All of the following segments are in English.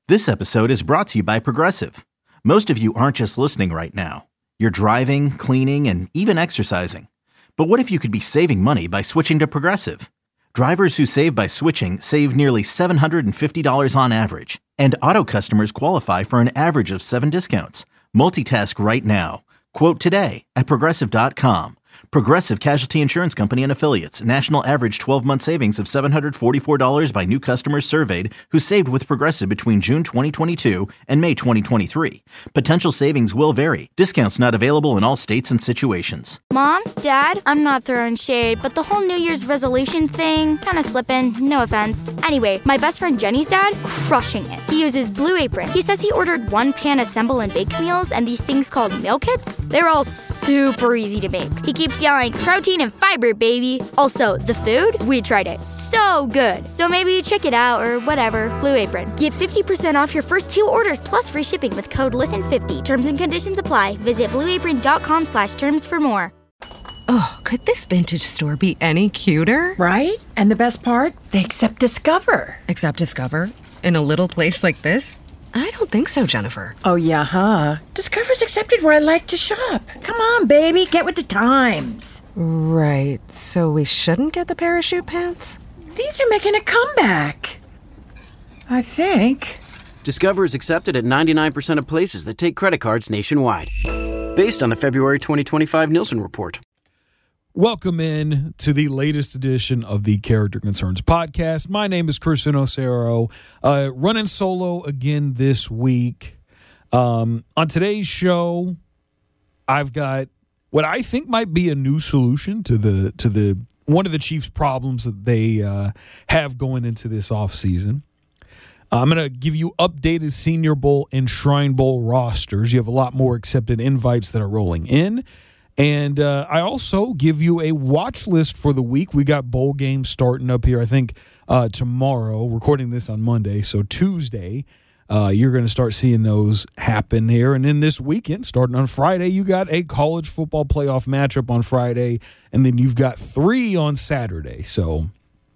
This episode is brought to you by Progressive. Most of you aren't just listening right now. You're driving, cleaning, and even exercising. But what if you could be saving money by switching to Progressive? Drivers who save by switching save nearly $750 on average. And auto customers qualify for an average of 7 discounts. Multitask right now. Quote today at Progressive.com. Progressive Casualty Insurance Company and Affiliates. National average 12-month savings of $744 by new customers surveyed who saved with Progressive between June 2022 and May 2023. Potential savings will vary. Discounts not available in all states and situations. Mom, Dad, I'm not throwing shade, but the whole New Year's resolution thing, kind of slipping, no offense. Anyway, my best friend Jenny's dad, crushing it. He uses Blue Apron. He says he ordered 1-pan assemble and bake meals and these things called meal kits. They're all super easy to make. He keeps yelling, protein and fiber, baby. Also, the food, we tried it. So good. So maybe check it out or whatever. Blue Apron. Get 50% off your first 2 orders plus free shipping with code LISTEN50. Terms and conditions apply. Visit blueapron.com/terms for more. Oh, could this vintage store be any cuter? Right? And the best part? They accept Discover. Accept Discover? In a little place like this? I don't think so, Jennifer. Oh, yeah, huh? Discover's accepted where I like to shop. Come on, baby, get with the times. Right, so we shouldn't get the parachute pants? These are making a comeback. I think. Discover is accepted at 99% of places that take credit cards nationwide. Based on the February 2025 Nielsen report. Welcome in to the latest edition of the Character Concerns podcast. My name is Chris Inocero, running solo again this week. On today's show, I've got what I think might be a new solution to the one of the Chiefs' problems that they have going into this offseason. I'm going to give you updated Senior Bowl and Shrine Bowl rosters. You have a lot more accepted invites that are rolling in. And I also give you a watch list for the week. We got bowl games starting up here, I think, tomorrow. Recording this on Monday, so Tuesday, you're going to start seeing those happen here. And then this weekend, starting on Friday, you got a college football playoff matchup on Friday, and then you've got 3 on Saturday. So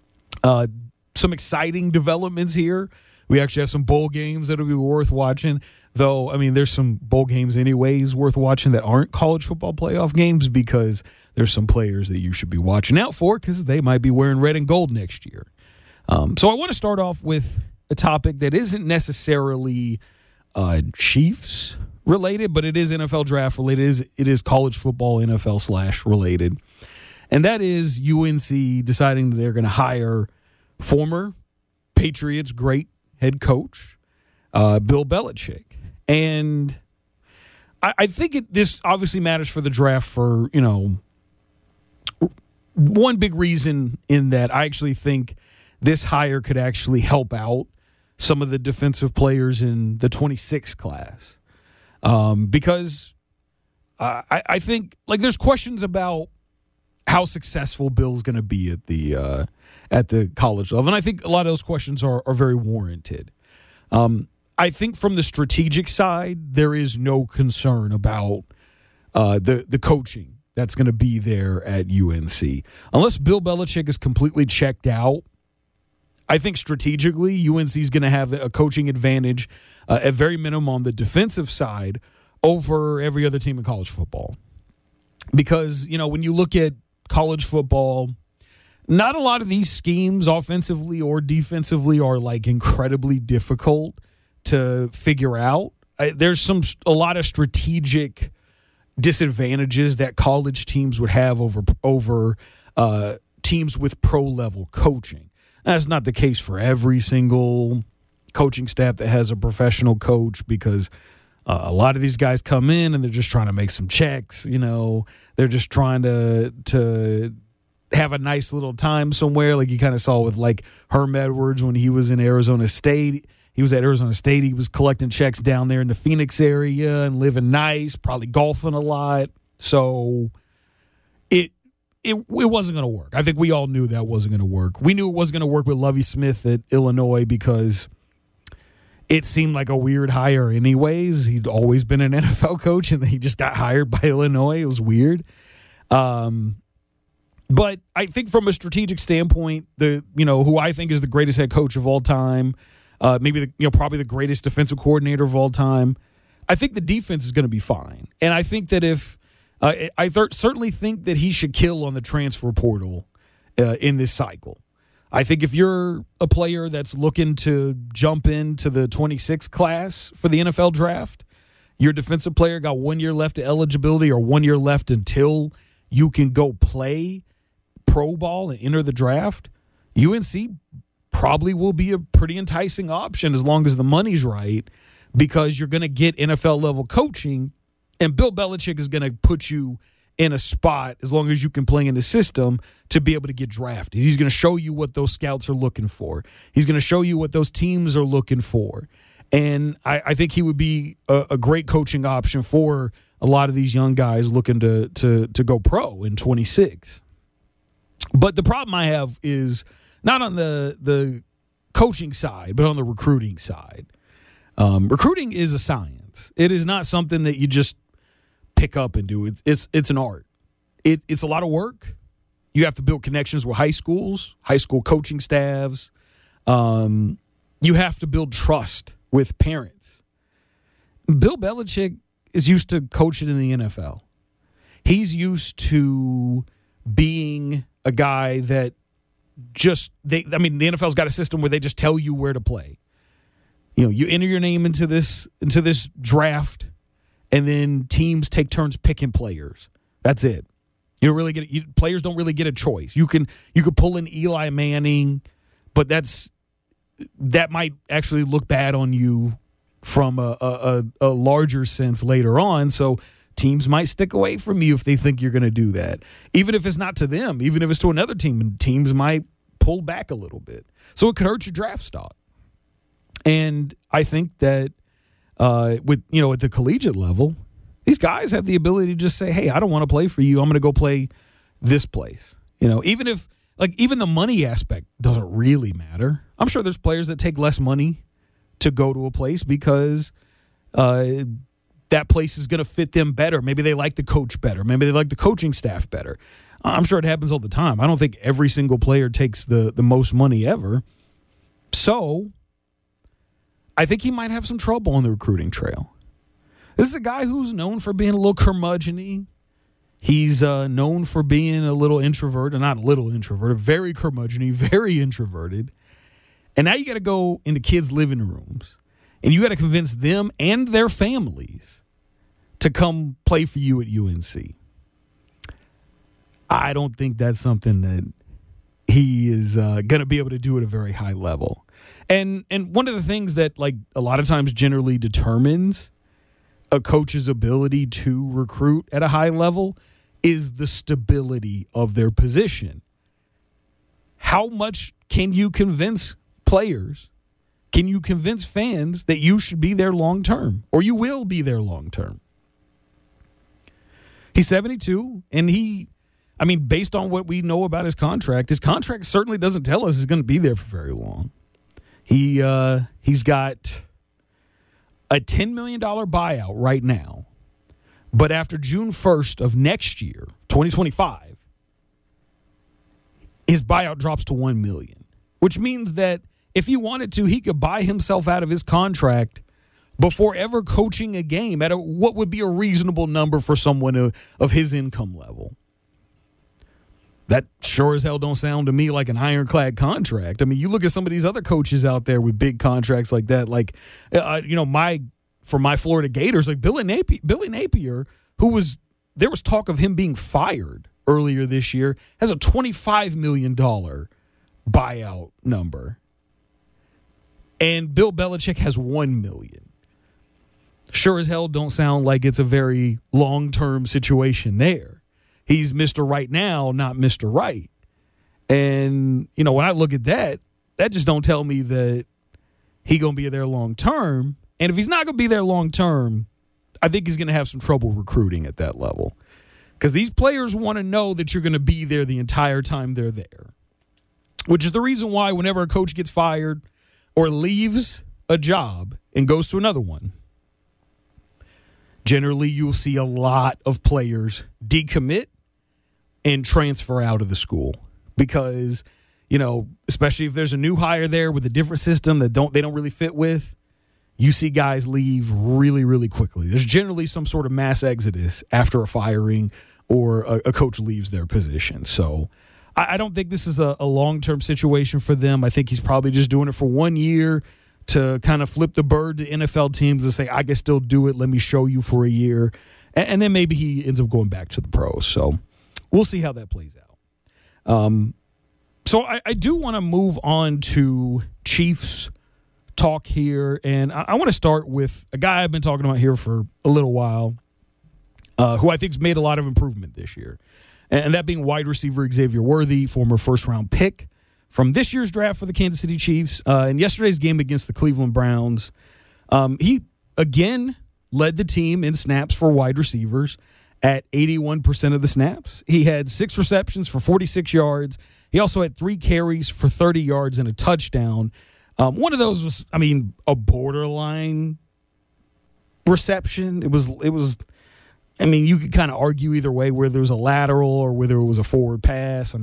some exciting developments here. We actually have some bowl games that'll be worth watching. Though, I mean, there's some bowl games anyways worth watching that aren't college football playoff games because there's some players that you should be watching out for because they might be wearing red and gold next year. So I want to start off with a topic that isn't necessarily Chiefs related, but it is NFL draft related. It is college football NFL / related. And that is UNC deciding that they're going to hire former Patriots great head coach Bill Belichick. And I think this obviously matters for the draft for, one big reason in that I actually think this hire could actually help out some of the defensive players in the 26 class. Because I think, there's questions about how successful Bill's going to be at the college level. And I think a lot of those questions are very warranted. I think from the strategic side, there is no concern about the coaching that's going to be there at UNC. Unless Bill Belichick is completely checked out, I think strategically UNC is going to have a coaching advantage at very minimum on the defensive side over every other team in college football. Because, when you look at college football, not a lot of these schemes offensively or defensively are incredibly difficult to figure out. There's a lot of strategic disadvantages that college teams would have over teams with pro-level coaching. That's not the case for every single coaching staff that has a professional coach because a lot of these guys come in and they're just trying to make some checks. They're just trying to have a nice little time somewhere, like you kind of saw with Herm Edwards when he was in Arizona State. He was at Arizona State. He was collecting checks down there in the Phoenix area and living nice, probably golfing a lot. So it wasn't going to work. I think we all knew that wasn't going to work. We knew it wasn't going to work with Lovie Smith at Illinois because it seemed like a weird hire anyways. He'd always been an NFL coach, and then he just got hired by Illinois. It was weird. But I think from a strategic standpoint, who I think is the greatest head coach of all time, probably the greatest defensive coordinator of all time. I think the defense is going to be fine. And I think that certainly think that he should kill on the transfer portal in this cycle. I think if you're a player that's looking to jump into the 26 class for the NFL draft, your defensive player got 1 year left of eligibility or 1 year left until you can go play pro ball and enter the draft, UNC probably will be a pretty enticing option as long as the money's right, because you're going to get NFL-level coaching, and Bill Belichick is going to put you in a spot, as long as you can play in the system, to be able to get drafted. He's going to show you what those scouts are looking for. He's going to show you what those teams are looking for. And I think he would be a great coaching option for a lot of these young guys looking to go pro in 26. But the problem I have is not on the coaching side, but on the recruiting side. Recruiting is a science. It is not something that you just pick up and do. It's an art. It's a lot of work. You have to build connections with high schools, high school coaching staffs. You have to build trust with parents. Bill Belichick is used to coaching in the NFL. He's used to being a guy that the NFL's got a system where they just tell you where to play. You enter your name into this draft, and then teams take turns picking players. That's it. Players don't really get a choice. You could pull in Eli Manning, but that might actually look bad on you from a larger sense later on. So teams might stick away from you if they think you're going to do that. Even if it's not to them, even if it's to another team, teams might pull back a little bit. So it could hurt your draft stock. And I think that at the collegiate level, these guys have the ability to just say, hey, I don't want to play for you. I'm going to go play this place. Even if even the money aspect doesn't really matter. I'm sure there's players that take less money to go to a place because that place is going to fit them better. Maybe they like the coach better. Maybe they like the coaching staff better. I'm sure it happens all the time. I don't think every single player takes the most money ever. So I think he might have some trouble on the recruiting trail. This is a guy who's known for being a little curmudgeon-y. He's known for being a little introverted, not a little introverted, very curmudgeon-y, very introverted. And now you got to go into kids' living rooms, and you got to convince them and their families to come play for you at UNC. I don't think that's something that he is going to be able to do at a very high level. And one of the things that a lot of times generally determines a coach's ability to recruit at a high level is the stability of their position. How much can you convince players? Can you convince fans that you should be there long term, or you will be there long term? He's 72, and based on what we know about his contract certainly doesn't tell us he's going to be there for very long. He's got a $10 million buyout right now, but after June 1st of next year, 2025, his buyout drops to $1 million, which means that if he wanted to, he could buy himself out of his contract before ever coaching a game at what would be a reasonable number for someone of his income level. That sure as hell don't sound to me like an ironclad contract. You look at some of these other coaches out there with big contracts like that, for my Florida Gators, like Billy Napier, there was talk of him being fired earlier this year, has a $25 million buyout number. And Bill Belichick has $1 million. Sure as hell don't sound like it's a very long-term situation there. He's Mr. Right now, not Mr. Right. And, when I look at that just don't tell me that he going to be there long term. And if he's not going to be there long term, I think he's going to have some trouble recruiting at that level. Because these players want to know that you're going to be there the entire time they're there. Which is the reason why whenever a coach gets fired or leaves a job and goes to another one, generally you'll see a lot of players decommit and transfer out of the school because, especially if there's a new hire there with a different system that they don't really fit with, you see guys leave really, really quickly. There's generally some sort of mass exodus after a firing or a coach leaves their position. So I don't think this is a long-term situation for them. I think he's probably just doing it for 1 year to kind of flip the bird to NFL teams and say, I can still do it. Let me show you for a year. And then maybe he ends up going back to the pros. So we'll see how that plays out. So I do want to move on to Chiefs talk here. And I want to start with a guy I've been talking about here for a little while, who I think's made a lot of improvement this year. And that being wide receiver Xavier Worthy, former first-round pick from this year's draft for the Kansas City Chiefs. In yesterday's game against the Cleveland Browns, he, again, led the team in snaps for wide receivers at 81% of the snaps. He had 6 receptions for 46 yards. He also had 3 carries for 30 yards and a touchdown. One of those was, a borderline reception. It was. You could kind of argue either way, whether it was a lateral or whether it was a forward pass.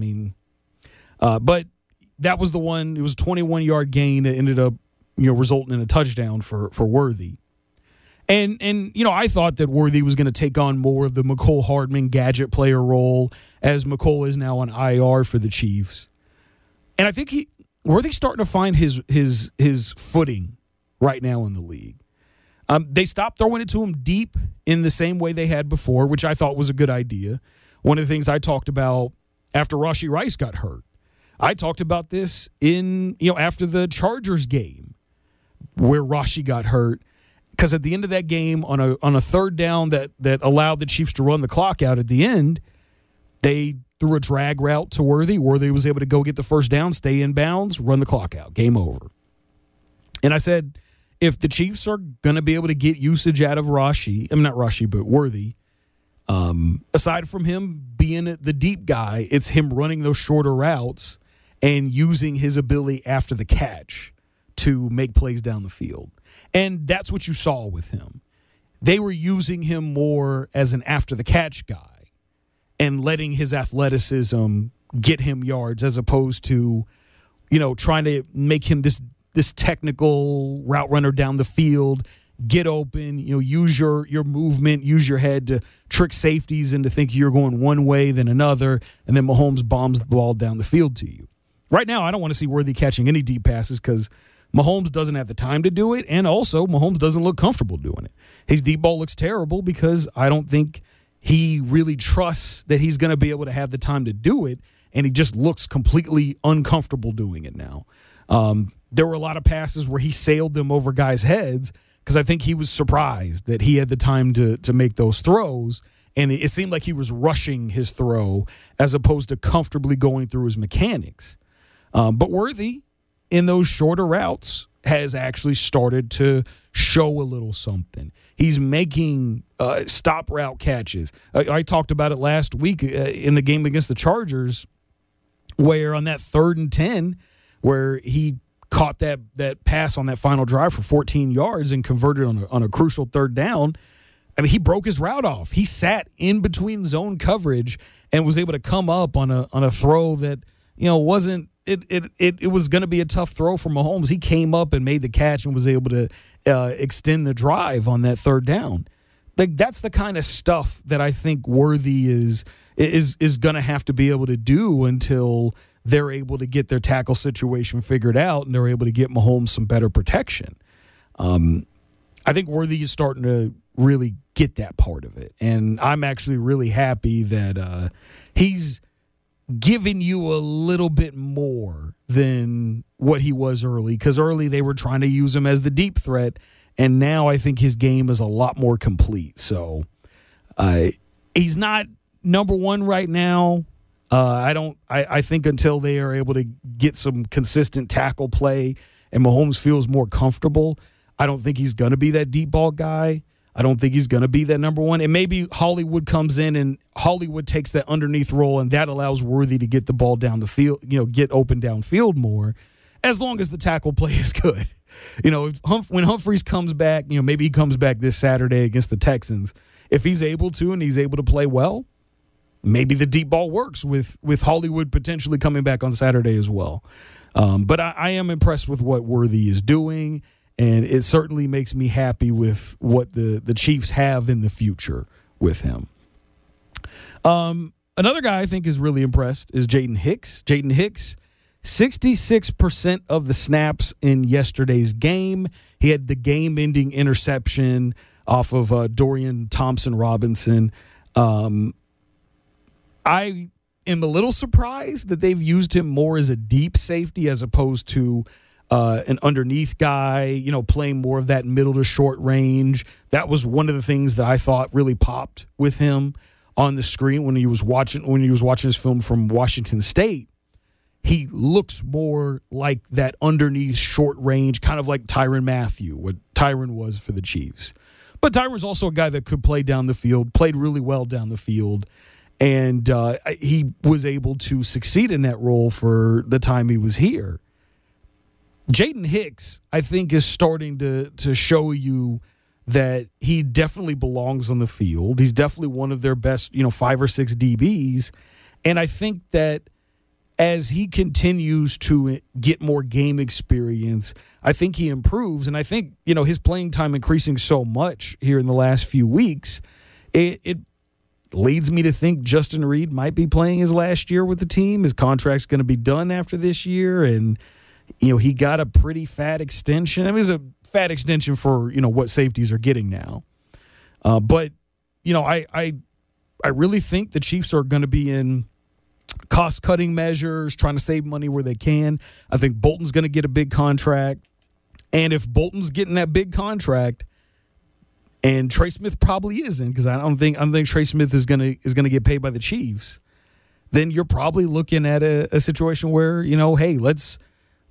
But that was the one. It was a 21-yard gain that ended up, resulting in a touchdown for Worthy. And I thought that Worthy was going to take on more of the Mecole Hardman gadget player role, as Mecole is now on IR for the Chiefs. And I think Worthy's starting to find his footing right now in the league. They stopped throwing it to him deep in the same way they had before, which I thought was a good idea. One of the things I talked about after Rashee Rice got hurt, I talked about this after the Chargers game where Rashee got hurt, because at the end of that game on a third down that allowed the Chiefs to run the clock out at the end, they threw a drag route to Worthy. Worthy was able to go get the first down, stay in bounds, run the clock out, game over. And I said, if the Chiefs are going to be able to get usage out of Worthy, aside from him being the deep guy, it's him running those shorter routes and using his ability after the catch to make plays down the field. And that's what you saw with him. They were using him more as an after-the-catch guy and letting his athleticism get him yards, as opposed to, trying to make him this technical route runner down the field, get open, use your movement, use your head to trick safeties into thinking you're going one way then another, and then Mahomes bombs the ball down the field to you. Right now, I don't want to see Worthy catching any deep passes because Mahomes doesn't have the time to do it, and also Mahomes doesn't look comfortable doing it. His deep ball looks terrible because I don't think he really trusts that he's going to be able to have the time to do it, and he just looks completely uncomfortable doing it now. There were a lot of passes where he sailed them over guys' heads because I think he was surprised that he had the time to make those throws, and it seemed like he was rushing his throw as opposed to comfortably going through his mechanics. But Worthy, in those shorter routes, has actually started to show a little something. He's making stop route catches. I talked about it last week in the game against the Chargers, where on that 3rd and 10, where he caught that pass on that final drive for 14 yards and converted on a crucial 3rd down. He broke his route off. He sat in between zone coverage and was able to come up on a throw that wasn't. It was going to be a tough throw for Mahomes. He came up and made the catch and was able to extend the drive on that 3rd down. That's the kind of stuff that I think Worthy is going to have to be able to do until they're able to get their tackle situation figured out and they're able to get Mahomes some better protection. I think Worthy is starting to really get that part of it, and I'm actually really happy that he's giving you a little bit more than what he was early, because early they were trying to use him as the deep threat, and now I think his game is a lot more complete. So he's not number one right now. I think until they are able to get some consistent tackle play and Mahomes feels more comfortable, I don't think he's going to be that deep ball guy. I don't think he's going to be that number one. And maybe Hollywood comes in and Hollywood takes that underneath role, and that allows Worthy to get the ball down the field, get open downfield more, as long as the tackle play is good. When Humphreys comes back, maybe he comes back this Saturday against the Texans. If he's able to and he's able to play well, maybe the deep ball works with Hollywood potentially coming back on Saturday as well. But I am impressed with what Worthy is doing, and it certainly makes me happy with what the Chiefs have in the future with him. Another guy I think is really impressed is Jaden Hicks. Jaden Hicks, 66% of the snaps in yesterday's game. He had the game-ending interception off of Dorian Thompson-Robinson. I am a little surprised that they've used him more as a deep safety as opposed to an underneath guy, playing more of that middle to short range. That was one of the things that I thought really popped with him on the screen when he was watching his film from Washington State. He looks more like that underneath short range, kind of like Tyrann Mathieu, what Tyrann was for the Chiefs. But Tyrann's also a guy that could play down the field, played really well down the field, and he was able to succeed in that role for the time he was here. Jaden Hicks, I think, is starting to show you that he definitely belongs on the field. He's definitely one of their best, 5 or 6 DBs. And I think that as he continues to get more game experience, I think he improves. And I think, his playing time increasing so much here in the last few weeks, it leads me to think Justin Reid might be playing his last year with the team. His contract's going to be done after this year. And, he got a pretty fat extension. I mean, it's a fat extension for, what safeties are getting now. But, I really think the Chiefs are going to be in cost-cutting measures, trying to save money where they can. I think Bolton's going to get a big contract. And if Bolton's getting that big contract, and Trey Smith probably isn't, because I don't think Trey Smith is going to get paid by the Chiefs, then you're probably looking at a situation where, hey, let's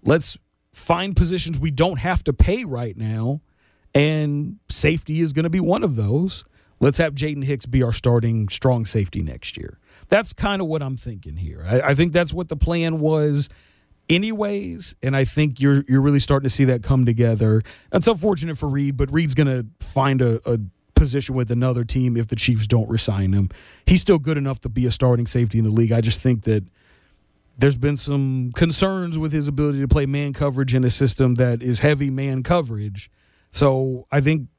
find positions we don't have to pay right now, and safety is going to be one of those. Let's have Jaden Hicks be our starting strong safety next year. That's kind of what I'm thinking here. I think that's what the plan was anyways, and I think you're really starting to see that come together. It's unfortunate for Reid, but Reid's going to find a position with another team if the Chiefs don't re-sign him. He's still good enough to be a starting safety in the league. I just think that there's been some concerns with his ability to play man coverage in a system that is heavy man coverage. So I think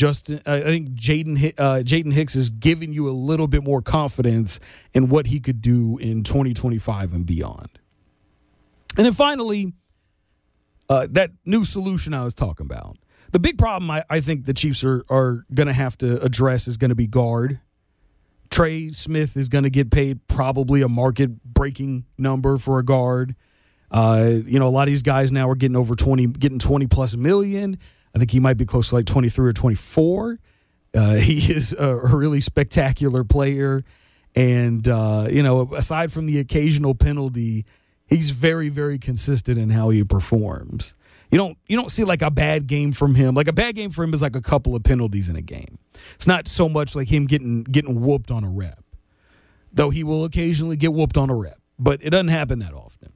Jaden Hicks is giving you a little bit more confidence in what he could do in 2025 and beyond. And then finally, that new solution I was talking about. The big problem I think the Chiefs are going to have to address is going to be guard. Trey Smith is going to get paid probably a market-breaking number for a guard. A lot of these guys now are getting over 20+ million. I think he might be close to like 23 or 24. He is a really spectacular player. And, aside from the occasional penalty, he's very, very consistent in how he performs. You don't see like a bad game from him. Like a bad game for him is like a couple of penalties in a game. It's not so much like him getting whooped on a rep, though he will occasionally get whooped on a rep, but it doesn't happen that often.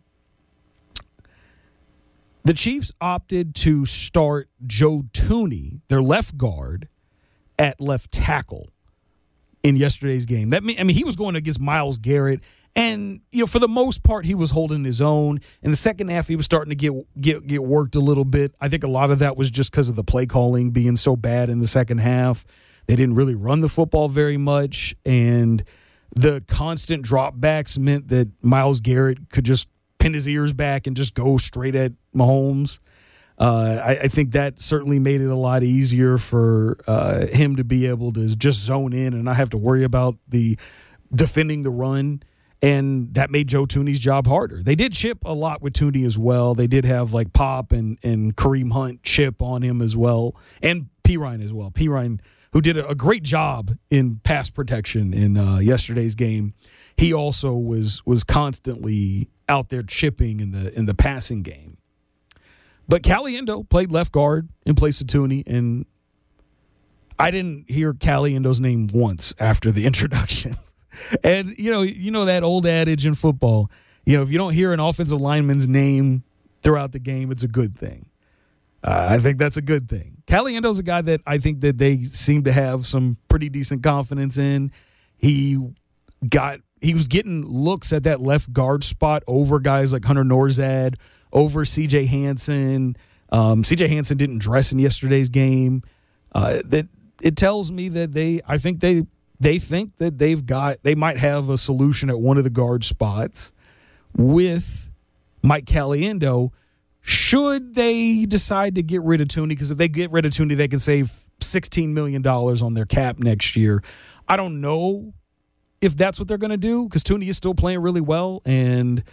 The Chiefs opted to start Joe Thuney, their left guard, at left tackle in yesterday's game. He was going against Myles Garrett. And, for the most part, he was holding his own. In the second half, he was starting to get worked a little bit. I think a lot of that was just because of the play calling being so bad in the second half. They didn't really run the football very much. And the constant dropbacks meant that Myles Garrett could just pin his ears back and just go straight at Mahomes. I think that certainly made it a lot easier for him to be able to just zone in and not have to worry about the defending the run. And that made Joe Thuney's job harder. They did chip a lot with Thuney as well. They did have like Pop and Kareem Hunt chip on him as well. And Perine as well. Perine, who did a great job in pass protection in yesterday's game. He also was constantly out there chipping in the passing game. But Caliendo played left guard in place of Thuney, and I didn't hear Caliendo's name once after the introduction. And, that old adage in football, if you don't hear an offensive lineman's name throughout the game, it's a good thing. I think that's a good thing. Caliendo's a guy that I think that they seem to have some pretty decent confidence in. He he was getting looks at that left guard spot over guys like Hunter Norzad, over C.J. Hansen. C.J. Hansen didn't dress in yesterday's game. That it tells me that they think that they might have a solution at one of the guard spots with Mike Caliendo. Should they decide to get rid of Thuney? Because if they get rid of Thuney, they can save $16 million on their cap next year. I don't know if that's what they're going to do, because Thuney is still playing really well, and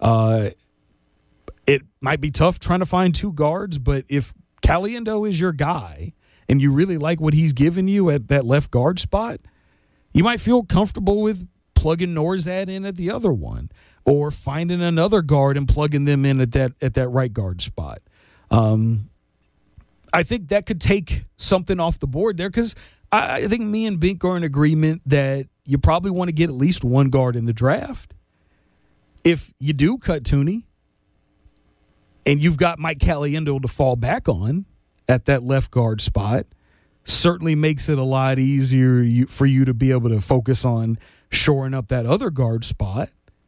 it might be tough trying to find two guards. But if Caliendo is your guy and you really like what he's given you at that left guard spot, you might feel comfortable with plugging Norzad in at the other one, or finding another guard and plugging them in at that right guard spot. I think that could take something off the board there, because I think me and Bink are in agreement that you probably want to get at least one guard in the draft. If you do cut Thuney and you've got Mike Caliendo to fall back on at that left guard spot, certainly makes it a lot easier for you to be able to focus on shoring up that other guard spot.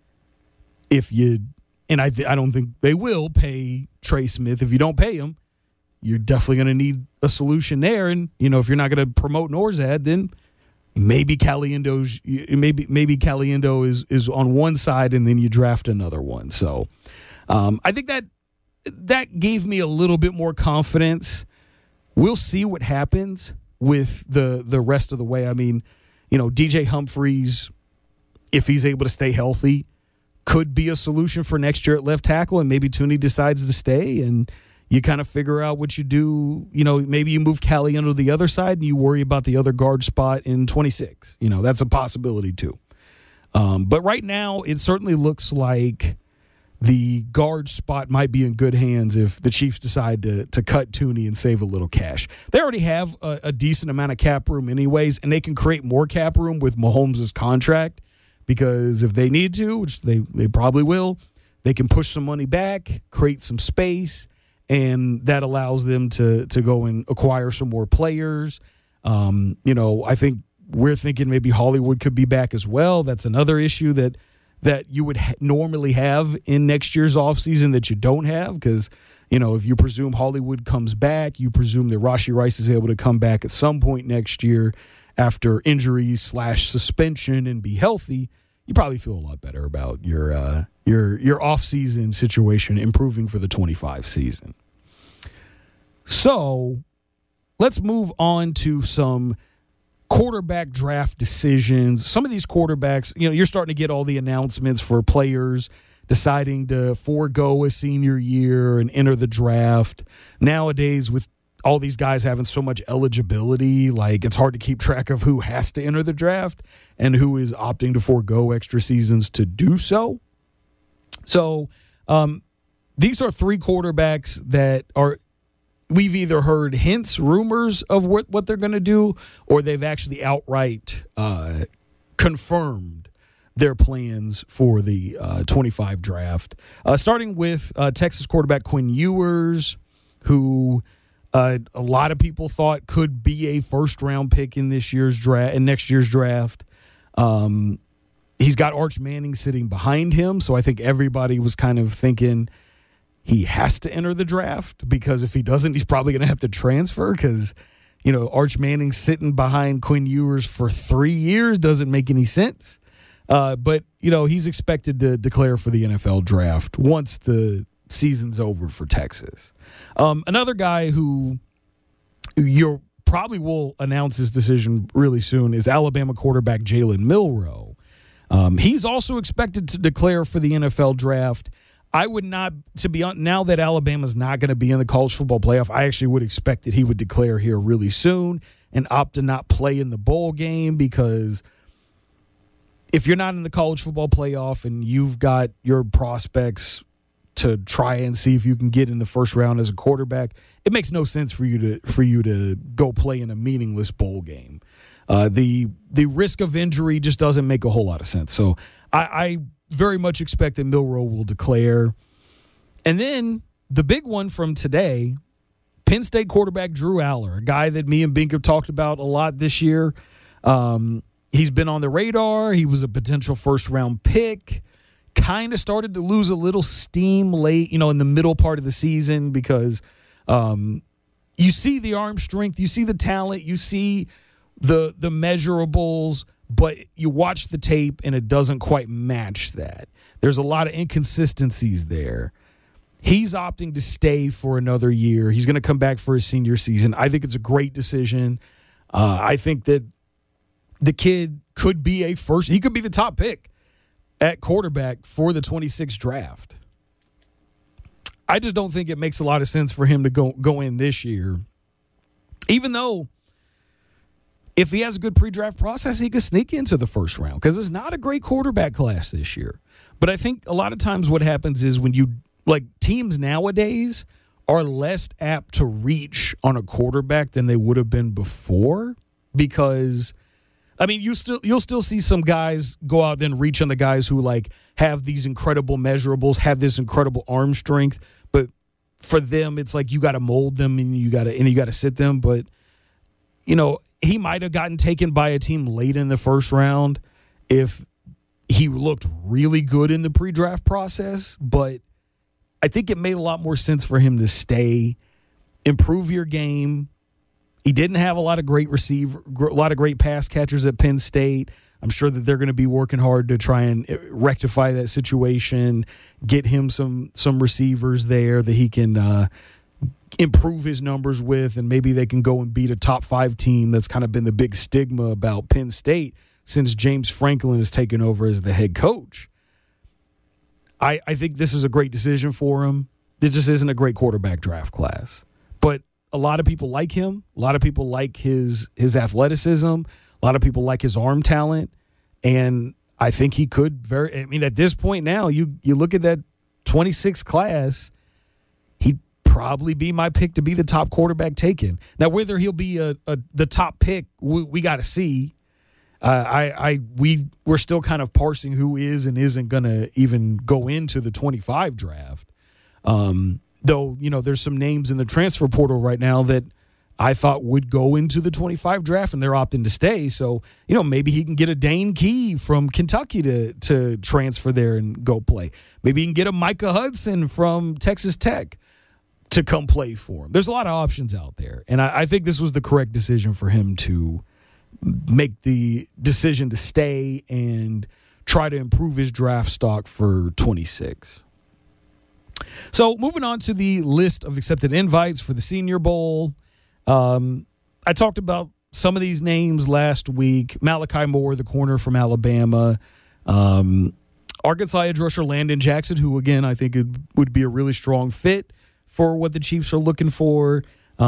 I don't think they will pay Trey Smith. If you don't pay him, you're definitely going to need a solution there. And, if you're not going to promote Norzad, then maybe Caliendo is on one side, and then you draft another one. So I think that gave me a little bit more confidence. We'll see what happens with the rest of the way. I mean, DJ Humphries, if he's able to stay healthy, could be a solution for next year at left tackle, and maybe Thuney decides to stay, and you kind of figure out what you do. Maybe you move Caliendo to the other side and you worry about the other guard spot in 26. That's a possibility too. But right now, it certainly looks like the guard spot might be in good hands if the Chiefs decide to cut Thuney and save a little cash. They already have a decent amount of cap room anyways, and they can create more cap room with Mahomes' contract, because if they need to, which they probably will, they can push some money back, create some space, and that allows them to go and acquire some more players. I think we're thinking maybe Hollywood could be back as well. That's another issue that you would normally have in next year's offseason that you don't have, because, if you presume Hollywood comes back, you presume that Rashee Rice is able to come back at some point next year after injuries / suspension and be healthy. You probably feel a lot better about your offseason situation improving for the 25 season. So let's move on to some quarterback draft decisions. Some of these quarterbacks, you're starting to get all the announcements for players deciding to forego a senior year and enter the draft. Nowadays, with all these guys having so much eligibility, it's hard to keep track of who has to enter the draft and who is opting to forego extra seasons to do so. So these are three quarterbacks that we've either heard hints, rumors of what they're going to do, or they've actually outright confirmed their plans for the 25 draft. Starting with Texas quarterback Quinn Ewers, who a lot of people thought could be a first-round pick in next year's draft. He's got Arch Manning sitting behind him, so I think everybody was kind of thinking he has to enter the draft, because if he doesn't, he's probably going to have to transfer, because, Arch Manning sitting behind Quinn Ewers for 3 years doesn't make any sense. But, he's expected to declare for the NFL draft once the season's over for Texas. Another guy who you probably will announce his decision really soon is Alabama quarterback Jalen Milroe. He's also expected to declare for the NFL draft. I would not, to be honest, now that Alabama's not going to be in the college football playoff, I actually would expect that he would declare here really soon and opt to not play in the bowl game, because if you're not in the college football playoff and you've got your prospects to try and see if you can get in the first round as a quarterback, it makes no sense for you to go play in a meaningless bowl game. The risk of injury just doesn't make a whole lot of sense. So I very much expect that Milroe will declare. And then the big one from today, Penn State quarterback Drew Aller, a guy that me and Bink have talked about a lot this year. he's been on the radar. He was a potential first-round pick. Kind of started to lose a little steam late, in the middle part of the season because you see the arm strength, you see the talent, you see the measurables, but you watch the tape and it doesn't quite match that. There's a lot of inconsistencies there. He's opting to stay for another year. He's going to come back for his senior season. I think it's a great decision. I think that the kid could be he could be the top pick at quarterback for the 26th draft. I just don't think it makes a lot of sense for him to go in this year, even though if he has a good pre-draft process, he could sneak into the first round because it's not a great quarterback class this year. But I think a lot of times what happens is when teams nowadays are less apt to reach on a quarterback than they would have been before because you'll still see some guys go out and reach on the guys who have these incredible measurables, have this incredible arm strength, but for them it's like you got to mold them and you got to sit them. But he might have gotten taken by a team late in the first round if he looked really good in the pre-draft process, but I think it made a lot more sense for him to stay, improve your game. He didn't have a lot of great pass catchers at Penn State. I'm sure that they're going to be working hard to try and rectify that situation, get him some receivers there that he can improve his numbers with, and maybe they can go and beat a top 5 team. That's kind of been the big stigma about Penn State since James Franklin has taken over as the head coach. I think this is a great decision for him. It just isn't a great quarterback draft class. But a lot of people like him. A lot of people like his athleticism. A lot of people like his arm talent. And I think he could at this point now, you look at that 26 class, he'd probably be my pick to be the top quarterback taken. Now, whether he'll be the top pick, we got to see. We're still kind of parsing who is and isn't going to even go into the 25 draft. Though, there's some names in the transfer portal right now that I thought would go into the 25 draft and they're opting to stay. So, maybe he can get a Dane Key from Kentucky to transfer there and go play. Maybe he can get a Micah Hudson from Texas Tech to come play for him. There's a lot of options out there. And I think this was the correct decision for him to make the decision to stay and try to improve his draft stock for 26. So moving on to the list of accepted invites for the Senior Bowl. I talked about some of these names last week. Malachi Moore, the corner from Alabama. Arkansas edge rusher Landon Jackson, who, again, I think it would be a really strong fit for what the Chiefs are looking for.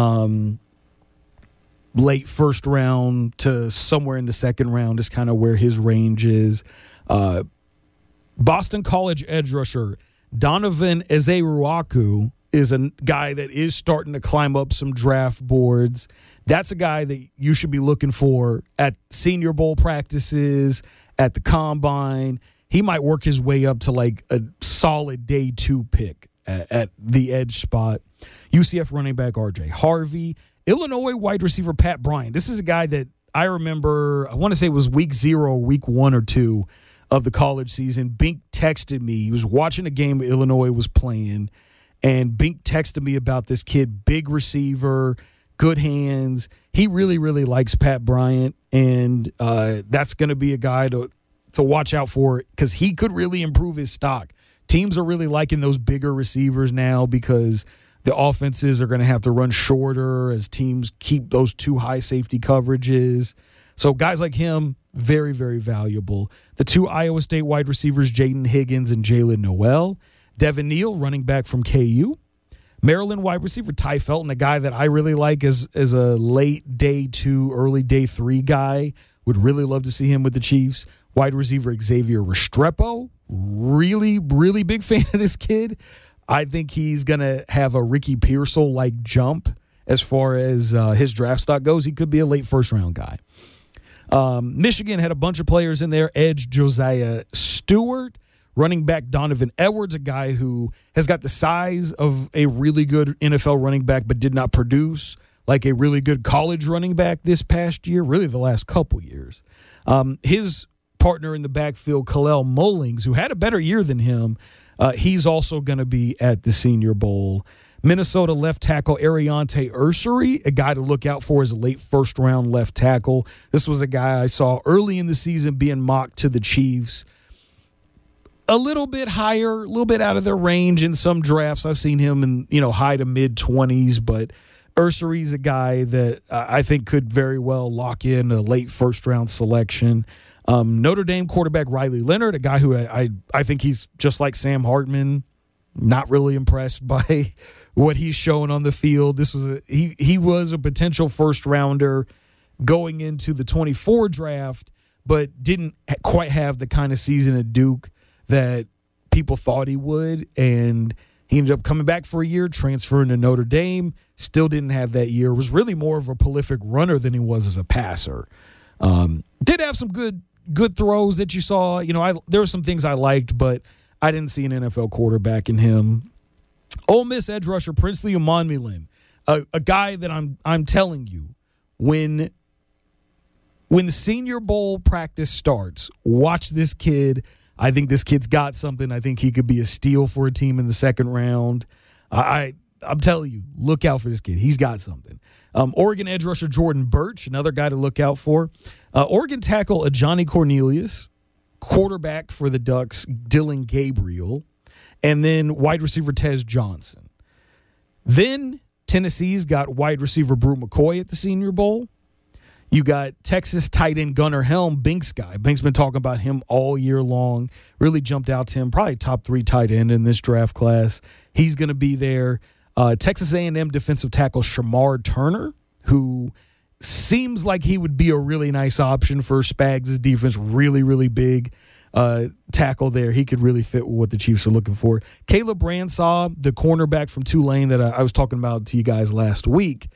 Late first round to somewhere in the second round is kind of where his range is. Boston College edge rusher Donovan Ezeruaku is a guy that is starting to climb up some draft boards. That's a guy that you should be looking for at Senior Bowl practices, at the Combine. He might work his way up to a solid day 2 pick at the edge spot. UCF running back RJ Harvey. Illinois wide receiver Pat Bryant. This is a guy that I remember, I want to say it was week 0, week 1 or 2 of the college season. Bink texted me. He was watching a game Illinois was playing, and Bink texted me about this kid, big receiver, good hands. He really, really likes Pat Bryant, and that's going to be a guy to watch out for because he could really improve his stock. Teams are really liking those bigger receivers now because the offenses are going to have to run shorter as teams keep those 2 high safety coverages. So guys like him, very, very valuable. The 2 Iowa State wide receivers, Jaden Higgins and Jalen Noel. Devin Neal, running back from KU. Maryland wide receiver Ty Felton, a guy that I really like as a late day 2, early day 3 guy. Would really love to see him with the Chiefs. Wide receiver Xavier Restrepo. Really, really big fan of this kid. I think he's going to have a Ricky Pearsall-like jump as far as his draft stock goes. He could be a late first-round guy. Michigan had a bunch of players in there. Edge Josiah Stewart. Running back Donovan Edwards, a guy who has got the size of a really good NFL running back but did not produce like a really good college running back this past year, really the last couple years. His partner in the backfield, Kalel Mullings, who had a better year than him, he's also going to be at the Senior Bowl. Minnesota left tackle Ariante Ursery, a guy to look out for as a late first-round left tackle. This was a guy I saw early in the season being mocked to the Chiefs. A little bit higher, a little bit out of their range in some drafts. I've seen him in high to mid-20s, but Ursery's a guy that I think could very well lock in a late first-round selection. Notre Dame quarterback Riley Leonard, a guy who I think he's just like Sam Hartman, not really impressed by what he's showing on the field. He was a potential first rounder going into the 24 draft, but didn't quite have the kind of season at Duke that people thought he would. And he ended up coming back for a year, transferring to Notre Dame. Still didn't have that year. Was really more of a prolific runner than he was as a passer. Did have some good throws that you saw. There were some things I liked, but I didn't see an NFL quarterback in him. Ole Miss edge rusher Princely Umanmielen, a guy that I'm telling you, when the Senior Bowl practice starts, watch this kid. I think this kid's got something. I think he could be a steal for a team in the second round. I'm telling you, look out for this kid. He's got something. Oregon edge rusher Jordan Birch, another guy to look out for. Oregon tackle Ajani Cornelius, quarterback for the Ducks Dylan Gabriel, and then wide receiver Tez Johnson. Then Tennessee's got wide receiver Brew McCoy at the Senior Bowl. You got Texas tight end Gunnar Helm, Binks guy. Binks been talking about him all year long. Really jumped out to him. Probably top 3 tight end in this draft class. He's going to be there. Texas A&M defensive tackle Shamar Turner, who seems like he would be a really nice option for Spags' defense. Really, really big tackle there. He could really fit what the Chiefs are looking for. Caleb Ransaw, the cornerback from Tulane that I was talking about to you guys last week.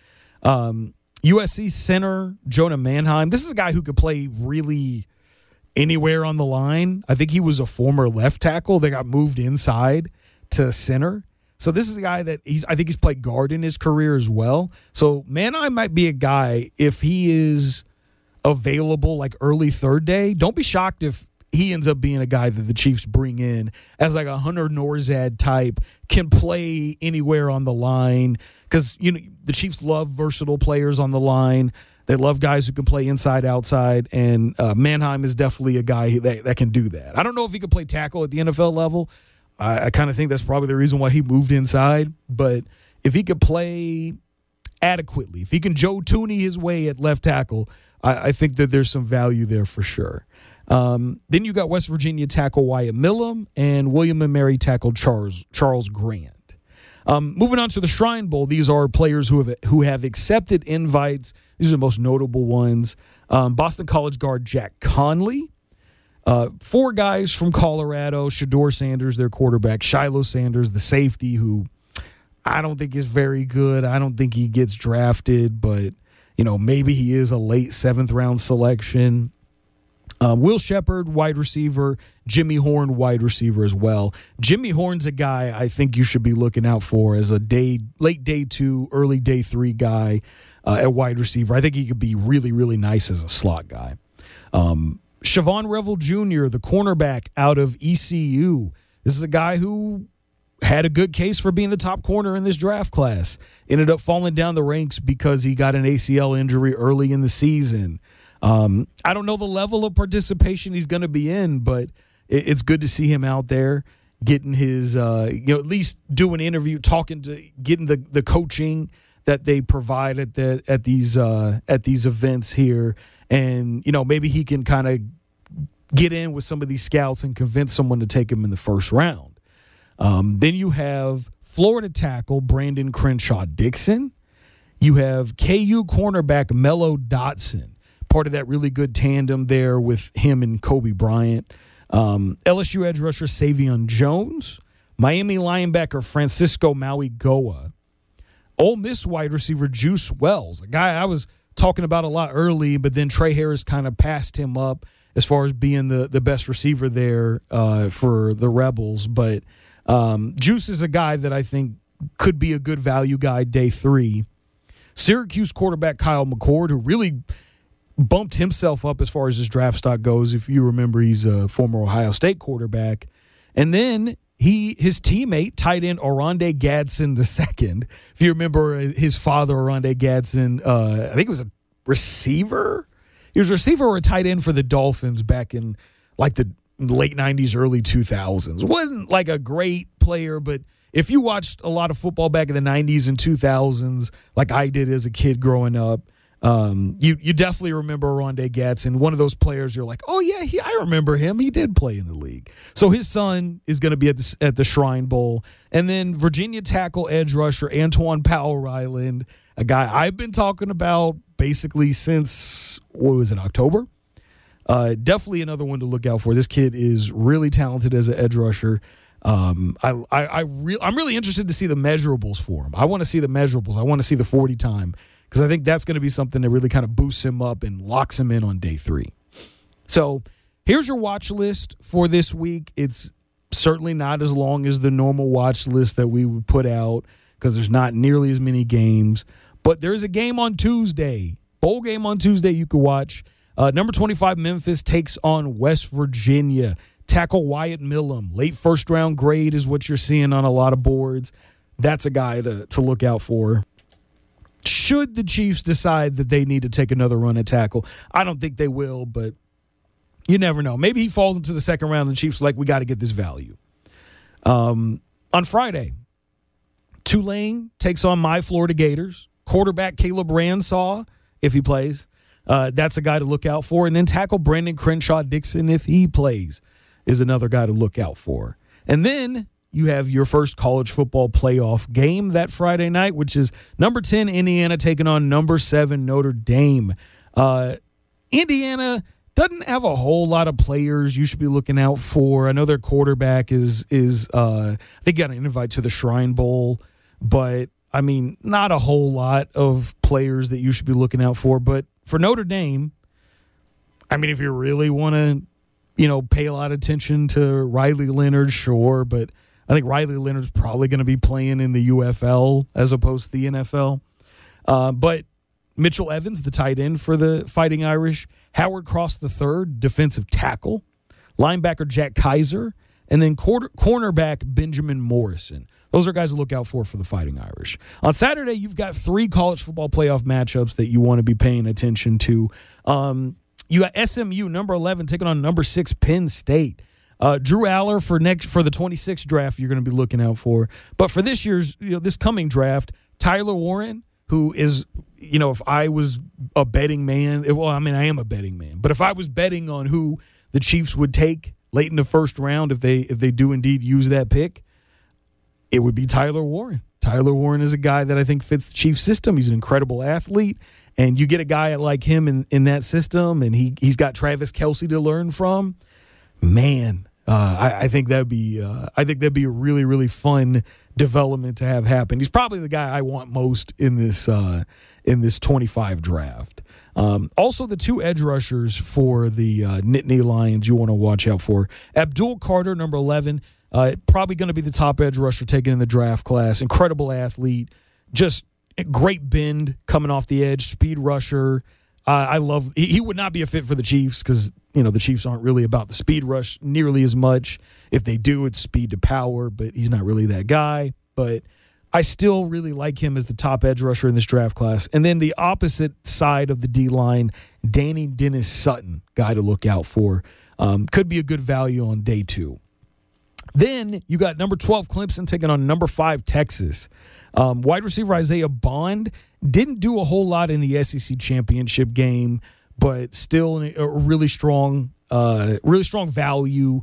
USC center Jonah Mannheim. This is a guy who could play really anywhere on the line. I think he was a former left tackle that got moved inside to center. So this is a guy that I think he's played guard in his career as well. So Mannheim might be a guy, if he is available like early third day, don't be shocked if he ends up being a guy that the Chiefs bring in as like a Hunter Norzad type, can play anywhere on the line. Because the Chiefs love versatile players on the line. They love guys who can play inside, outside, and Mannheim is definitely a guy that can do that. I don't know if he could play tackle at the NFL level. I kind of think that's probably the reason why he moved inside. But if he could play adequately, if he can Joe Tooney his way at left tackle, I think that there's some value there for sure. Then you got West Virginia tackle Wyatt Millam and William and Mary tackle Charles Grant. Moving on to the Shrine Bowl, these are players who have accepted invites. These are the most notable ones. Boston College guard Jack Conley. 4 guys from Colorado, Shedeur Sanders, their quarterback, Shiloh Sanders, the safety, who I don't think is very good. I don't think he gets drafted, but maybe he is a late 7th round selection. Will Shepard, wide receiver. Jimmy Horn, wide receiver as well. Jimmy Horn's a guy I think you should be looking out for as a late day 2, early day 3 guy at wide receiver. I think he could be really, really nice as a slot guy. Siobhan Revel Jr., the cornerback out of ECU. This is a guy who had a good case for being the top corner in this draft class. Ended up falling down the ranks because he got an ACL injury early in the season. I don't know the level of participation he's going to be in, but it's good to see him out there getting his, at least do an interview, getting the coaching that they provide at these events here. And, maybe he can kind of get in with some of these scouts and convince someone to take him in the first round. Then you have Florida tackle Brandon Crenshaw Dixon. You have KU cornerback Mello Dotson, part of that really good tandem there with him and Kobe Bryant. LSU edge rusher Savion Jones. Miami linebacker Francisco Maui-Goa. Ole Miss wide receiver Juice Wells, a guy I was talking about a lot early, but then Trey Harris kind of passed him up as far as being the best receiver there for the Rebels. But Juice is a guy that I think could be a good value guy day 3. Syracuse quarterback Kyle McCord, who really bumped himself up as far as his draft stock goes. If you remember, he's a former Ohio State quarterback. And then his teammate, tight end Oronde Gadsden II, if you remember his father, Oronde Gadsden, I think it was a receiver. He was a receiver or a tight end for the Dolphins back in like the late 90s, early 2000s. Wasn't like a great player, but if you watched a lot of football back in the 90s and 2000s, like I did as a kid growing up, you definitely remember Oronde Gadsden, one of those players you're like, oh, yeah, I remember him. He did play in the league. So his son is going to be at the Shrine Bowl. And then Virginia tackle edge rusher Antoine Powell-Ryland, a guy I've been talking about basically since, October? Definitely another one to look out for. This kid is really talented as an edge rusher. I'm really interested to see the measurables for him. I want to see the measurables. I want to see the 40 time, because I think that's going to be something that really kind of boosts him up and locks him in on day 3. So here's your watch list for this week. It's certainly not as long as the normal watch list that we would put out because there's not nearly as many games. But there's a game on Tuesday, bowl game on Tuesday you could watch. Number 25 Memphis takes on West Virginia. Tackle Wyatt Millam, late first-round grade is what you're seeing on a lot of boards. That's a guy to look out for. Should the Chiefs decide that they need to take another run at tackle, I don't think they will, but you never know. Maybe he falls into the second round and the Chiefs are like, we got to get this value. On Friday, Tulane takes on my Florida Gators. Quarterback Caleb Ransaw, if he plays. That's a guy to look out for. And then tackle Brandon Crenshaw-Dixon, if he plays, is another guy to look out for. And then you have your first college football playoff game that Friday night, which is number 10 Indiana taking on number 7 Notre Dame. Indiana doesn't have a whole lot of players you should be looking out for. I know their quarterback is I think got an invite to the Shrine Bowl, but I mean, not a whole lot of players that you should be looking out for. But for Notre Dame, I mean, if you really want to, pay a lot of attention to Riley Leonard, sure, but I think Riley Leonard's probably going to be playing in the UFL as opposed to the NFL. But Mitchell Evans, the tight end for the Fighting Irish, Howard Cross III, defensive tackle, linebacker Jack Kaiser, and then cornerback Benjamin Morrison. Those are guys to look out for the Fighting Irish. On Saturday, you've got 3 college football playoff matchups that you want to be paying attention to. You got SMU, number 11, taking on number 6 Penn State. Drew Aller for the 26th draft you're going to be looking out for. But for this year's, this coming draft, Tyler Warren, who is, if I was a betting man, I am a betting man, but if I was betting on who the Chiefs would take late in the first round, if they do indeed use that pick, it would be Tyler Warren. Tyler Warren is a guy that I think fits the Chiefs system. He's an incredible athlete, and you get a guy like him in that system, and he's got Travis Kelce to learn from. Man, I think that'd be a really, really fun development to have happen. He's probably the guy I want most in this 25 draft. Also, the 2 edge rushers for the Nittany Lions you want to watch out for. Abdul Carter, number 11, probably going to be the top edge rusher taken in the draft class. Incredible athlete, just great bend coming off the edge, speed rusher. He would not be a fit for the Chiefs because, the Chiefs aren't really about the speed rush nearly as much. If they do, it's speed to power, but he's not really that guy. But I still really like him as the top edge rusher in this draft class. And then the opposite side of the D-line, Danny Dennis Sutton, guy to look out for. Could be a good value on day 2. Then you got number 12 Clemson taking on number 5 Texas. Wide receiver Isaiah Bond didn't do a whole lot in the SEC championship game, but still a really strong value.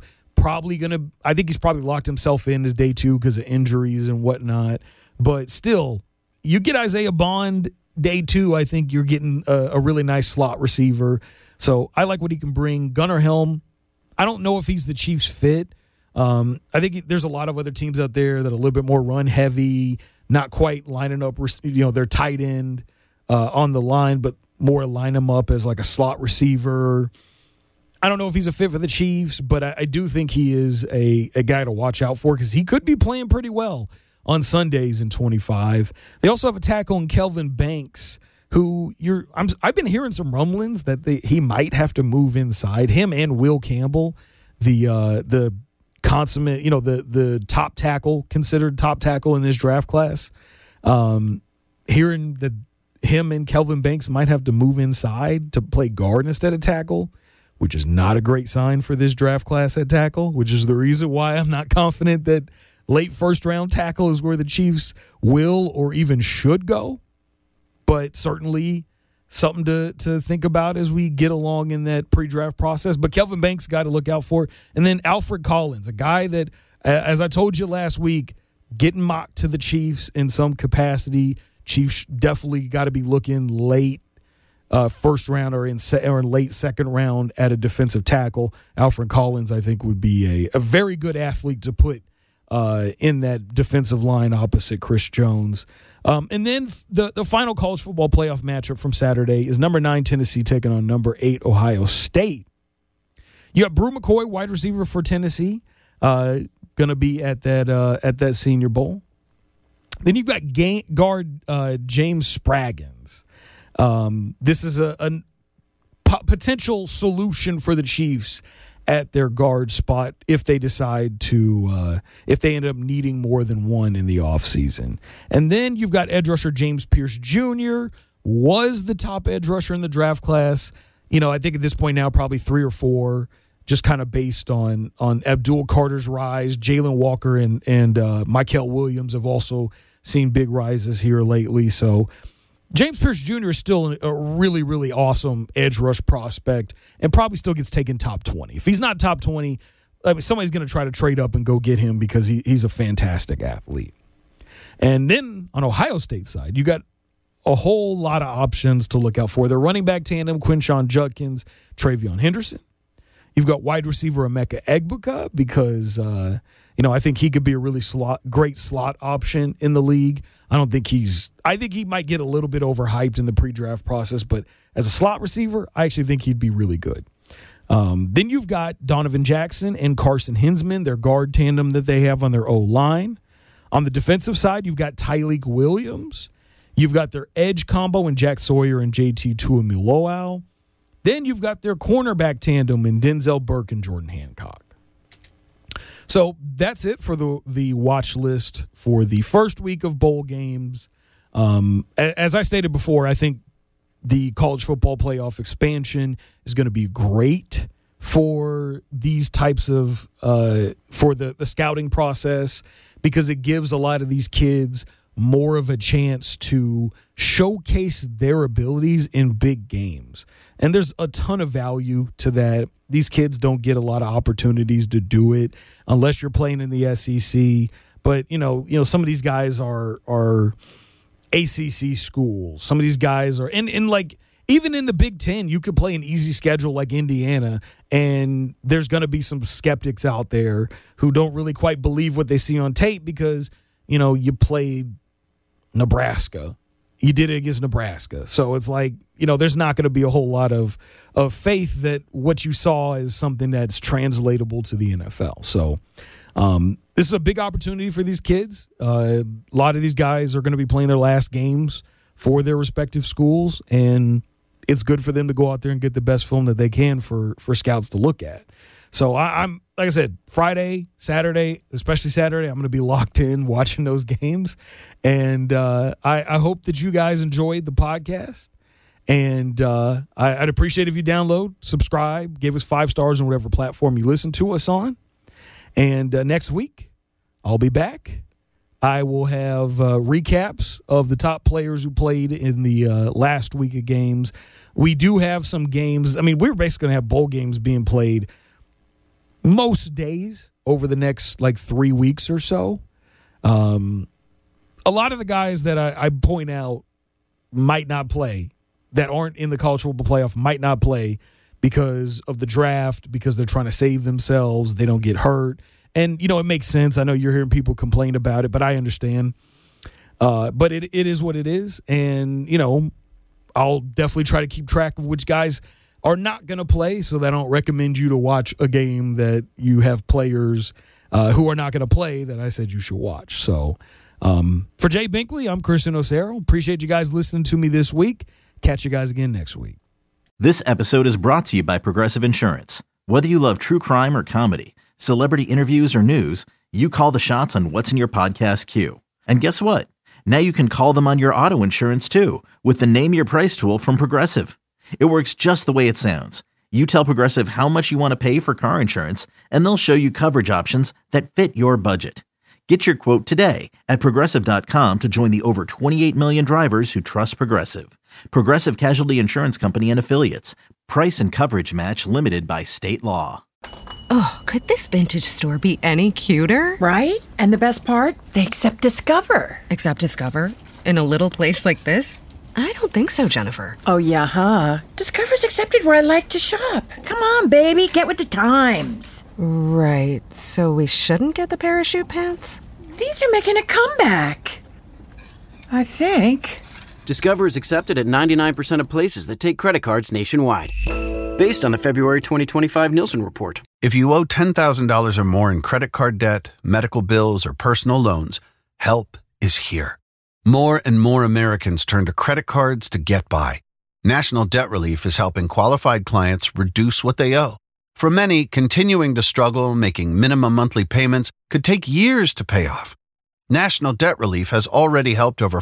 I think he's probably locked himself in as day 2 because of injuries and whatnot. But still, you get Isaiah Bond day 2, I think you're getting a really nice slot receiver. So I like what he can bring. Gunnar Helm, I don't know if he's the Chiefs' fit. I think there's a lot of other teams out there that are a little bit more run heavy, not quite lining up, their tight end on the line, but more line him up as like a slot receiver. I don't know if he's a fit for the Chiefs, but I do think he is a guy to watch out for because he could be playing pretty well on Sundays in 25. They also have a tackle in Kelvin Banks, who I've been hearing some rumblings that he might have to move inside. Him and Will Campbell, the consummate, the top tackle, considered top tackle in this draft class. Hearing that him and Kelvin Banks might have to move inside to play guard instead of tackle, which is not a great sign for this draft class at tackle, which is the reason why I'm not confident that late first-round tackle is where the Chiefs will or even should go. But certainly something to think about as we get along in that pre-draft process. But Kelvin Banks got to look out for. And then Alfred Collins, a guy that, as I told you last week, getting mocked to the Chiefs in some capacity. Chiefs definitely got to be looking late first round or in late second round at a defensive tackle. Alfred Collins, I think, would be a very good athlete to put in that defensive line opposite Chris Jones. And then the final college football playoff matchup from Saturday is number 9 Tennessee taking on number 8 Ohio State. You got Brew McCoy, wide receiver for Tennessee, going to be at that Senior Bowl. Then you've got guard James Spraggins. This is a potential solution for the Chiefs at their guard spot if they decide to if they end up needing more than one in the offseason. And then you've got edge rusher James Pierce Jr., was the top edge rusher in the draft class. I think at this point now probably 3 or 4, just kind of based on Abdul Carter's rise. Jalen Walker and Mykel Williams have also seen big rises here lately. So James Pierce Jr. is still a really, really awesome edge rush prospect and probably still gets taken top 20. If he's not top 20, somebody's going to try to trade up and go get him because he's a fantastic athlete. And then on Ohio State side, you got a whole lot of options to look out for. Their running back tandem, Quinshon Judkins, Travion Henderson. You've got wide receiver Emeka Egbuka because, I think he could be a really great slot option in the league. I think he might get a little bit overhyped in the pre-draft process, but as a slot receiver, I actually think he'd be really good. Then you've got Donovan Jackson and Carson Hinsman, their guard tandem that they have on their O-line. On the defensive side, you've got Tyleik Williams. You've got their edge combo in Jack Sawyer and JT Tuimoloau. Then you've got their cornerback tandem in Denzel Burke and Jordan Hancock. So that's it for the watch list for the first week of bowl games. As I stated before, I think the college football playoff expansion is going to be great for these types of for the scouting process because it gives a lot of these kids more of a chance to showcase their abilities in big games. And there's a ton of value to that. These kids don't get a lot of opportunities to do it unless you're playing in the SEC. But, some of these guys are ACC schools. Some of these guys are and like even in the Big Ten, you could play an easy schedule like Indiana, and there's going to be some skeptics out there who don't really quite believe what they see on tape because, you played Nebraska. You did it against Nebraska. So it's like, there's not going to be a whole lot of faith that what you saw is something that's translatable to the NFL. So this is a big opportunity for these kids. A lot of these guys are going to be playing their last games for their respective schools, and it's good for them to go out there and get the best film that they can for scouts to look at. So I'm like I said, Friday, Saturday, especially Saturday, I'm going to be locked in watching those games. And I hope that you guys enjoyed the podcast. And I'd appreciate if you download, subscribe, give us 5 stars on whatever platform you listen to us on. And next week, I'll be back. I will have recaps of the top players who played in the last week of games. We do have some games. I mean, we're basically going to have bowl games being played most days over the next 3 weeks or so. A lot of the guys that I point out might not play, that aren't in the college football playoff, might not play because of the draft, because they're trying to save themselves. They don't get hurt. And, it makes sense. I know you're hearing people complain about it, but I understand. But it is what it is. And, I'll definitely try to keep track of which guys are not going to play so that I don't recommend you to watch a game that you have players who are not going to play that I said you should watch. So For Jay Binkley, I'm Christian Osero. Appreciate you guys listening to me this week. Catch you guys again next week. This episode is brought to you by Progressive Insurance. Whether you love true crime or comedy, celebrity interviews or news, you call the shots on what's in your podcast queue. And guess what? Now you can call them on your auto insurance too with the Name Your Price tool from Progressive. It works just the way it sounds. You tell Progressive how much you want to pay for car insurance, and they'll show you coverage options that fit your budget. Get your quote today at Progressive.com to join the over 28 million drivers who trust Progressive. Progressive Casualty Insurance Company and Affiliates. Price and coverage match limited by state law. Oh, could this vintage store be any cuter? Right? And the best part? They accept Discover. Accept Discover? In a little place like this? I don't think so, Jennifer. Oh, yeah, huh? Discover's accepted where I like to shop. Come on, baby, get with the times. Right, so we shouldn't get the parachute pants? These are making a comeback. I think. Discover is accepted at 99% of places that take credit cards nationwide. Based on the February 2025 Nielsen report. If you owe $10,000 or more in credit card debt, medical bills, or personal loans, help is here. More and more Americans turn to credit cards to get by. National Debt Relief is helping qualified clients reduce what they owe. For many, continuing to struggle making minimum monthly payments could take years to pay off. National Debt Relief has already helped over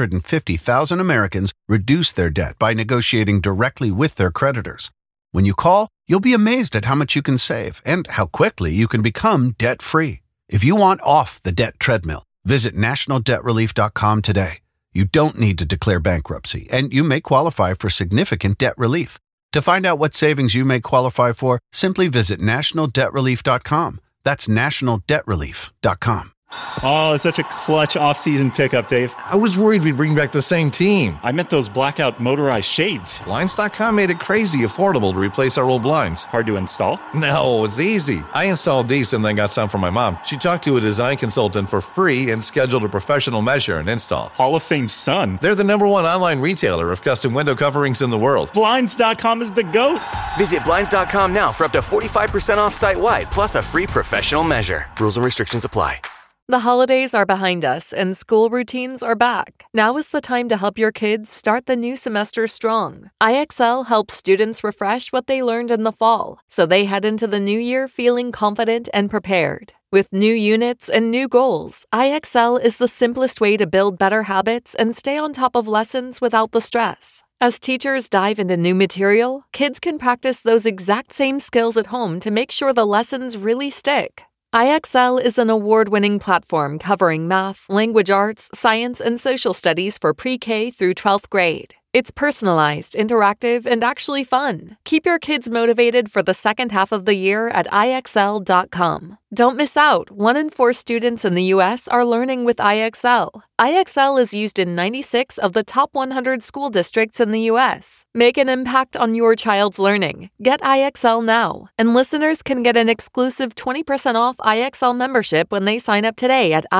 550,000 Americans reduce their debt by negotiating directly with their creditors. When you call, you'll be amazed at how much you can save and how quickly you can become debt-free. If you want off the debt treadmill, visit nationaldebtrelief.com today. You don't need to declare bankruptcy, and you may qualify for significant debt relief. To find out what savings you may qualify for, simply visit nationaldebtrelief.com. That's nationaldebtrelief.com. Oh, it's such a clutch off-season pickup, Dave. I was worried we'd bring back the same team. I meant those blackout motorized shades. Blinds.com made it crazy affordable to replace our old blinds. Hard to install? No, it's easy. I installed these and then got some for my mom. She talked to a design consultant for free and scheduled a professional measure and install. Hall of Fame son. They're the #1 online retailer of custom window coverings in the world. Blinds.com is the GOAT. Visit Blinds.com now for up to 45% off site-wide, plus a free professional measure. Rules and restrictions apply. The holidays are behind us and school routines are back. Now is the time to help your kids start the new semester strong. IXL helps students refresh what they learned in the fall, so they head into the new year feeling confident and prepared. With new units and new goals, IXL is the simplest way to build better habits and stay on top of lessons without the stress. As teachers dive into new material, kids can practice those exact same skills at home to make sure the lessons really stick. IXL is an award-winning platform covering math, language arts, science, and social studies for pre-K through 12th grade. It's personalized, interactive, and actually fun. Keep your kids motivated for the second half of the year at IXL.com. Don't miss out. 1 in 4 students in the U.S. are learning with IXL. IXL is used in 96 of the top 100 school districts in the U.S. Make an impact on your child's learning. Get IXL now. And listeners can get an exclusive 20% off IXL membership when they sign up today at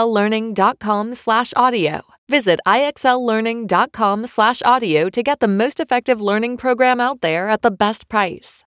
IXLlearning.com/audio. Visit IXLlearning.com/audio to get the most effective learning program out there at the best price.